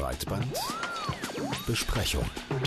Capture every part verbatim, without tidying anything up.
Breitbandbesprechung.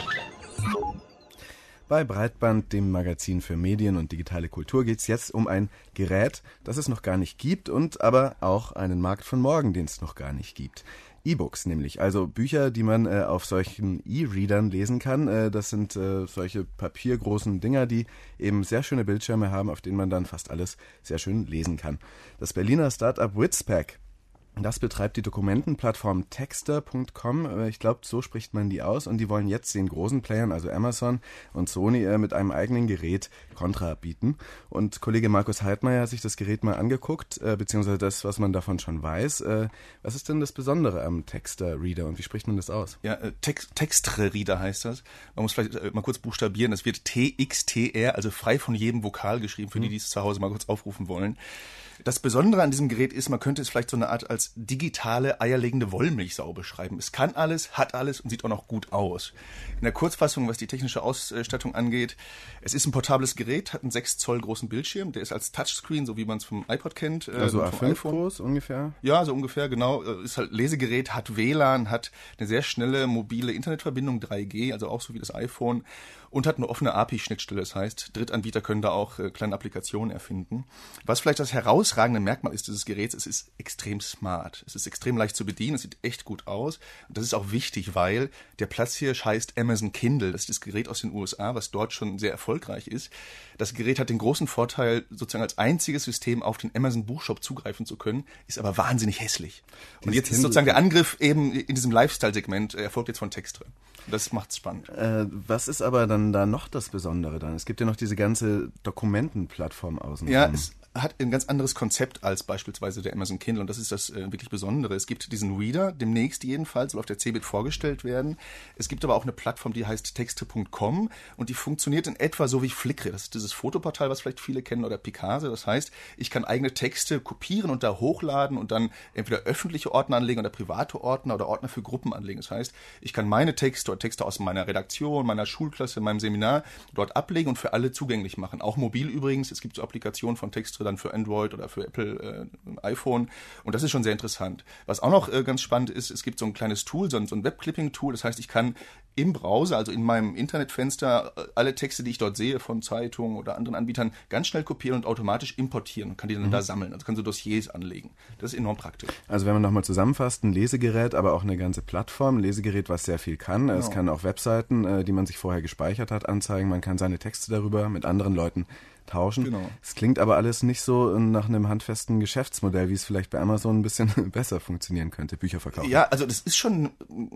Bei Breitband, dem Magazin für Medien und digitale Kultur, geht es jetzt um ein Gerät, das es noch gar nicht gibt und aber auch einen Markt von morgen, den es noch gar nicht gibt. E-Books nämlich, also Bücher, die man äh, auf solchen E-Readern lesen kann. Äh, das sind äh, solche papiergroßen Dinger, die eben sehr schöne Bildschirme haben, auf denen man dann fast alles sehr schön lesen kann. Das Berliner Startup Witspack, das betreibt die Dokumentenplattform texter punkt com. Ich glaube, so spricht man die aus. Und die wollen jetzt den großen Playern, also Amazon und Sony, mit einem eigenen Gerät Kontra bieten. Und Kollege Markus Heidmeier hat sich das Gerät mal angeguckt, beziehungsweise das, was man davon schon weiß. Was ist denn das Besondere am Texter-Reader und wie spricht man das aus? Ja, Text, Textre-Reader heißt das. Man muss vielleicht mal kurz buchstabieren. Das wird T X T R, also frei von jedem Vokal geschrieben, für die, die es zu Hause mal kurz aufrufen wollen. Das Besondere an diesem Gerät ist, man könnte es vielleicht so eine Art als digitale, eierlegende Wollmilchsau beschreiben. Es kann alles, hat alles und sieht auch noch gut aus. In der Kurzfassung, was die technische Ausstattung angeht, es ist ein portables Gerät, hat einen sechs Zoll großen Bildschirm, der ist als Touchscreen, so wie man es vom iPod kennt. Also A fünf groß ungefähr? Ja, so ungefähr, genau. Ist halt Lesegerät, hat W L A N, hat eine sehr schnelle mobile Internetverbindung, drei G, also auch so wie das iPhone. Und hat eine offene A P I-Schnittstelle, das heißt, Drittanbieter können da auch äh, kleine Applikationen erfinden. Was vielleicht das herausragende Merkmal ist dieses Geräts, es ist extrem smart. Es ist extrem leicht zu bedienen, es sieht echt gut aus. Und das ist auch wichtig, weil der Platzhirsch heißt Amazon Kindle. Das ist das Gerät aus den U S A, was dort schon sehr erfolgreich ist. Das Gerät hat den großen Vorteil, sozusagen als einziges System auf den Amazon Buchshop zugreifen zu können, ist aber wahnsinnig hässlich. Und jetzt ist sozusagen der Angriff eben in diesem Lifestyle-Segment, erfolgt jetzt von Textre. Das macht's spannend. Äh, was ist aber dann da noch das Besondere dann? Es gibt ja noch diese ganze Dokumentenplattform außen. Ja, es hat ein ganz anderes Konzept als beispielsweise der Amazon Kindle und das ist das äh, wirklich Besondere. Es gibt diesen Reader, demnächst jedenfalls, soll auf der C eBIT vorgestellt werden. Es gibt aber auch eine Plattform, die heißt texter punkt com und die funktioniert in etwa so wie Flickr. Das ist dieses Fotoportal, was vielleicht viele kennen, oder Picasa. Das heißt, ich kann eigene Texte kopieren und da hochladen und dann entweder öffentliche Ordner anlegen oder private Ordner oder Ordner für Gruppen anlegen. Das heißt, ich kann meine Texte oder Texte aus meiner Redaktion, meiner Schulklasse, meinem Seminar dort ablegen und für alle zugänglich machen. Auch mobil übrigens. Es gibt so Applikationen von Textre dann für Android oder für Apple äh, iPhone und das ist schon sehr interessant. Was auch noch äh, ganz spannend ist, es gibt so ein kleines Tool, so ein, so ein Webclipping-Tool, das heißt, ich kann im Browser, also in meinem Internetfenster, alle Texte, die ich dort sehe von Zeitungen oder anderen Anbietern, ganz schnell kopieren und automatisch importieren und kann die dann mhm. da sammeln. Also kann so Dossiers anlegen. Das ist enorm praktisch. Also wenn man nochmal zusammenfasst, ein Lesegerät, aber auch eine ganze Plattform, ein Lesegerät, was sehr viel kann. Genau. Es kann auch Webseiten, äh, die man sich vorher gespeichert hat, anzeigen. Man kann seine Texte darüber mit anderen Leuten tauschen. Genau. Es klingt aber alles nicht so nach einem handfesten Geschäftsmodell, wie es vielleicht bei Amazon ein bisschen besser funktionieren könnte, Bücher verkaufen. Ja, also das ist schon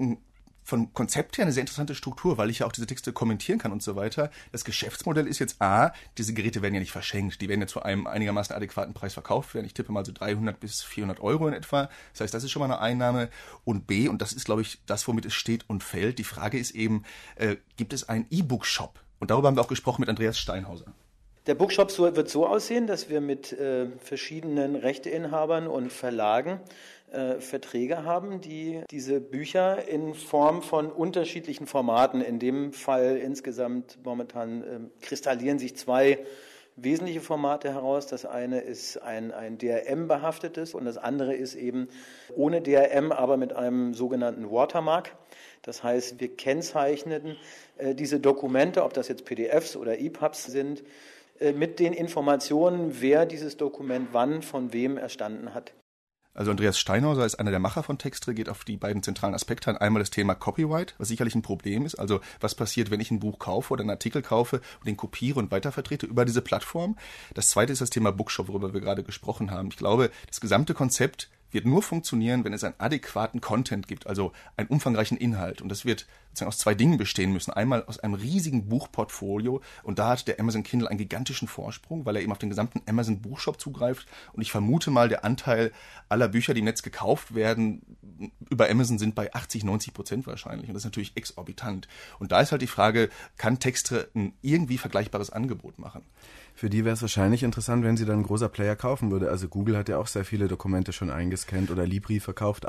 vom Konzept her eine sehr interessante Struktur, weil ich ja auch diese Texte kommentieren kann und so weiter. Das Geschäftsmodell ist jetzt A, diese Geräte werden ja nicht verschenkt, die werden ja zu einem einigermaßen adäquaten Preis verkauft werden. Ich tippe mal so dreihundert bis vierhundert Euro in etwa. Das heißt, das ist schon mal eine Einnahme. Und B, und das ist, glaube ich, das, womit es steht und fällt, die Frage ist eben, äh, gibt es einen E-Book-Shop? Und darüber haben wir auch gesprochen mit Andreas Steinhauser. Der Bookshop wird so aussehen, dass wir mit äh, verschiedenen Rechteinhabern und Verlagen äh, Verträge haben, die diese Bücher in Form von unterschiedlichen Formaten, in dem Fall insgesamt momentan äh, kristallieren sich zwei wesentliche Formate heraus. Das eine ist ein, ein D R M-behaftetes und das andere ist eben ohne D R M, aber mit einem sogenannten Watermark. Das heißt, wir kennzeichnen äh, diese Dokumente, ob das jetzt P D Fs oder E P U Bs sind, mit den Informationen, wer dieses Dokument wann von wem erstanden hat. Also Andreas Steinhauser ist einer der Macher von Textre, geht auf die beiden zentralen Aspekte ein. Einmal das Thema Copyright, was sicherlich ein Problem ist. Also was passiert, wenn ich ein Buch kaufe oder einen Artikel kaufe und den kopiere und weitervertrete über diese Plattform. Das zweite ist das Thema Bookshop, worüber wir gerade gesprochen haben. Ich glaube, das gesamte Konzept wird nur funktionieren, wenn es einen adäquaten Content gibt, also einen umfangreichen Inhalt. Und das wird sozusagen aus zwei Dingen bestehen müssen. Einmal aus einem riesigen Buchportfolio und da hat der Amazon Kindle einen gigantischen Vorsprung, weil er eben auf den gesamten Amazon Buchshop zugreift. Und ich vermute mal, der Anteil aller Bücher, die im Netz gekauft werden, über Amazon sind bei achtzig, neunzig Prozent wahrscheinlich. Und das ist natürlich exorbitant. Und da ist halt die Frage, kann Textre ein irgendwie vergleichbares Angebot machen? Für die wäre es wahrscheinlich interessant, wenn sie dann ein großer Player kaufen würde. Also Google hat ja auch sehr viele Dokumente schon eingescannt oder Libri verkauft auch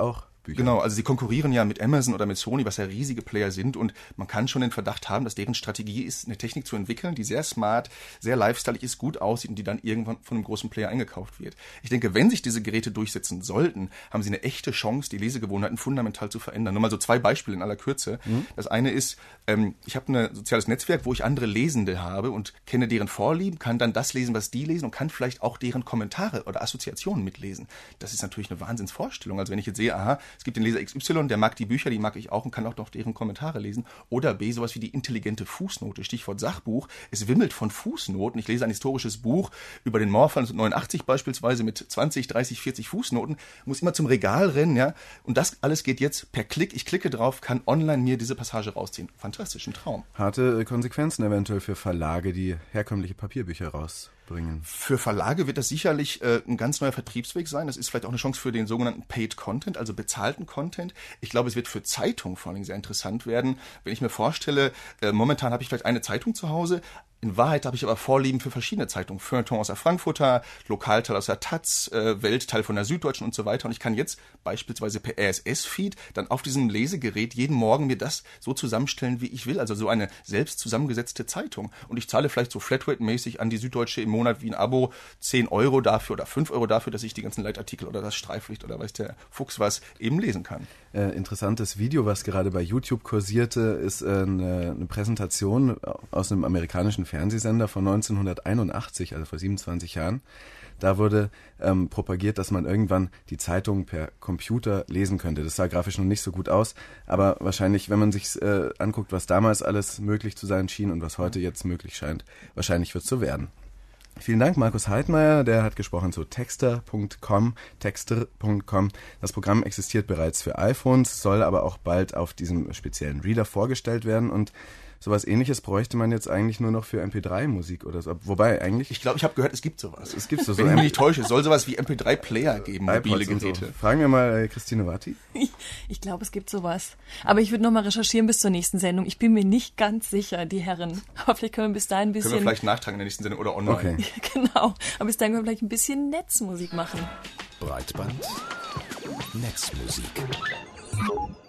Büchern. Genau, also sie konkurrieren ja mit Amazon oder mit Sony, was ja riesige Player sind, und man kann schon den Verdacht haben, dass deren Strategie ist, eine Technik zu entwickeln, die sehr smart, sehr lifestyleig ist, gut aussieht und die dann irgendwann von einem großen Player eingekauft wird. Ich denke, wenn sich diese Geräte durchsetzen sollten, haben sie eine echte Chance, die Lesegewohnheiten fundamental zu verändern. Nur mal so zwei Beispiele in aller Kürze. Mhm. Das eine ist, ähm, ich habe ein soziales Netzwerk, wo ich andere Lesende habe und kenne deren Vorlieben, kann dann das lesen, was die lesen, und kann vielleicht auch deren Kommentare oder Assoziationen mitlesen. Das ist natürlich eine Wahnsinnsvorstellung. Also wenn ich jetzt sehe, aha, es gibt den Leser X Y, der mag die Bücher, die mag ich auch und kann auch noch deren Kommentare lesen. Oder B, sowas wie die intelligente Fußnote, Stichwort Sachbuch. Es wimmelt von Fußnoten. Ich lese ein historisches Buch über den Mauerfall neunzehnhundertneunundachtzig beispielsweise mit zwanzig, dreißig, vierzig Fußnoten, muss immer zum Regal rennen, ja. Und das alles geht jetzt per Klick. Ich klicke drauf, kann online mir diese Passage rausziehen. Fantastisch, ein Traum. Harte Konsequenzen eventuell für Verlage, die herkömmliche Papierbücher rausbringen. Für Verlage wird das sicherlich äh, ein ganz neuer Vertriebsweg sein. Das ist vielleicht auch eine Chance für den sogenannten Paid Content, also bezahlten Content. Ich glaube, es wird für Zeitungen vor allem sehr interessant werden. Wenn ich mir vorstelle, äh, momentan habe ich vielleicht eine Zeitung zu Hause. In Wahrheit habe ich aber Vorlieben für verschiedene Zeitungen. Feuilleton aus der Frankfurter, Lokalteil aus der Taz, äh, Weltteil von der Süddeutschen und so weiter. Und ich kann jetzt beispielsweise per R S S-Feed dann auf diesem Lesegerät jeden Morgen mir das so zusammenstellen, wie ich will. Also so eine selbst zusammengesetzte Zeitung. Und ich zahle vielleicht so Flatrate-mäßig an die Süddeutsche im Monat wie ein Abo zehn Euro dafür oder fünf Euro dafür, dass ich die ganzen Leitartikel oder das Streiflicht oder weiß der Fuchs was eben lesen kann. Äh, interessantes Video, was gerade bei YouTube kursierte, ist äh, eine, eine Präsentation aus einem amerikanischen Fernsehsender von neunzehnhunderteinundachtzig, also vor siebenundzwanzig Jahren. Da wurde ähm, propagiert, dass man irgendwann die Zeitung per Computer lesen könnte. Das sah grafisch noch nicht so gut aus, aber wahrscheinlich, wenn man sich äh, anguckt, was damals alles möglich zu sein schien und was heute jetzt möglich scheint, wahrscheinlich wird es so werden. Vielen Dank, Markus Heidmeier, der hat gesprochen zu texter punkt com, texter punkt com. Das Programm existiert bereits für iPhones, soll aber auch bald auf diesem speziellen Reader vorgestellt werden, und sowas Ähnliches bräuchte man jetzt eigentlich nur noch für M P drei Musik oder so. Wobei eigentlich... Ich glaube, ich habe gehört, es gibt sowas. Es gibt so. Wenn ich mich nicht täusche, es soll sowas wie M P drei Player geben, mobile Geräte. So. Fragen wir mal äh, Christine Watti. Ich, ich glaube, es gibt sowas. Aber ich würde noch mal recherchieren bis zur nächsten Sendung. Ich bin mir nicht ganz sicher, die Herren. Aber vielleicht können wir bis dahin ein bisschen... Können wir vielleicht nachtragen in der nächsten Sendung oder online. Okay. Genau. Aber bis dahin können wir vielleicht ein bisschen Netzmusik machen. Breitband, Netzmusik.